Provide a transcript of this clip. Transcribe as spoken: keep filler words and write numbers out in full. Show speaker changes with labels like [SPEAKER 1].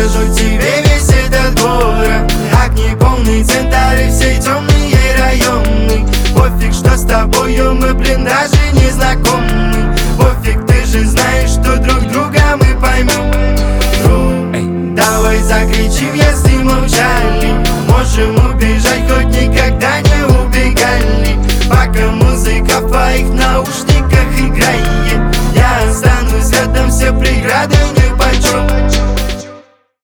[SPEAKER 1] покажу тебе весь этот город. Огни, полный центр и все темные районы. Пофиг, что с тобою мы, блин, даже не знакомы. Пофиг, ты же знаешь, что друг друга мы поймем. Друг, давай закричим, если молчали. Можем убежать, хоть никогда не убегали. Пока музыка в твоих наушниках играет, я останусь рядом, все преграды